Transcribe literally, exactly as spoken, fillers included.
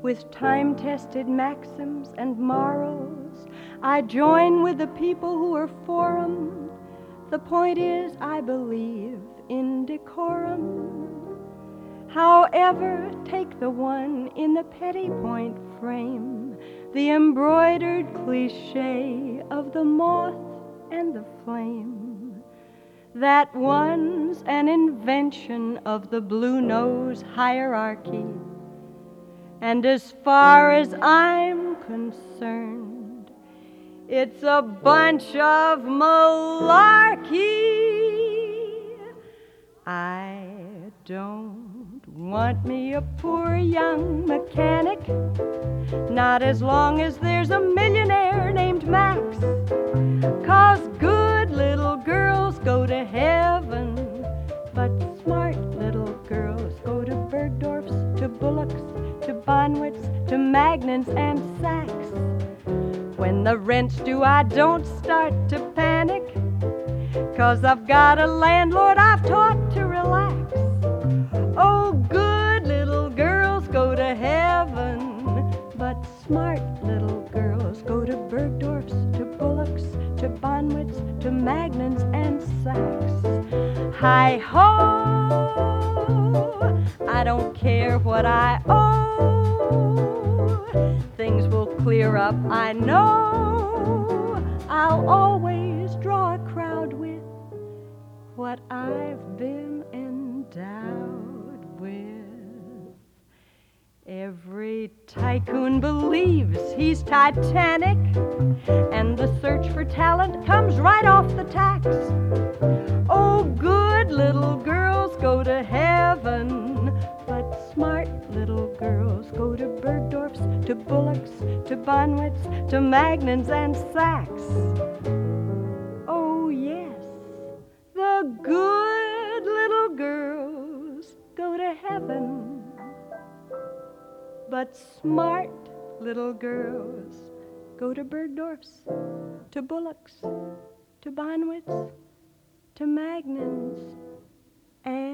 with time-tested maxims and morals. I join with the people who are for 'em. The point is, I believe in decorum. However, take the one in the petty point frame, the embroidered cliche of the moth and the flame. That one's an invention of the blue nose hierarchy. And as far as I'm concerned, it's a bunch of malarkey. I don't want me a poor young mechanic, not as long as there's a millionaire named Max. 'Cause good little girls go to heaven, but smart little girls go to Bergdorf's, to Bullock's, to Bonwit's, to Magnan's and Saks. When the rent's due, I don't start to panic, 'cause I've got a landlord I've taught to relax. Oh, good little girls go to heaven, but smart little girls go to Bergdorf's, to Bullock's, to Bonwit's, to Magnan's and Saks. Hi-ho, I don't care what I owe. Things will clear up, I know. I'll always draw a crowd with what I've been endowed with. Every tycoon believes he's Titanic, and the search for talent comes right off the tax. Oh, good little girls go to heaven, but smart little girls go to Bergdorf's, to Bullock's, to Bonwit's, to Magnan's and Saks. Oh, yes, the good little girls go to heaven, but smart little girls go to Bergdorf's, to Bullock's, to Bonwit's, to Magnan's and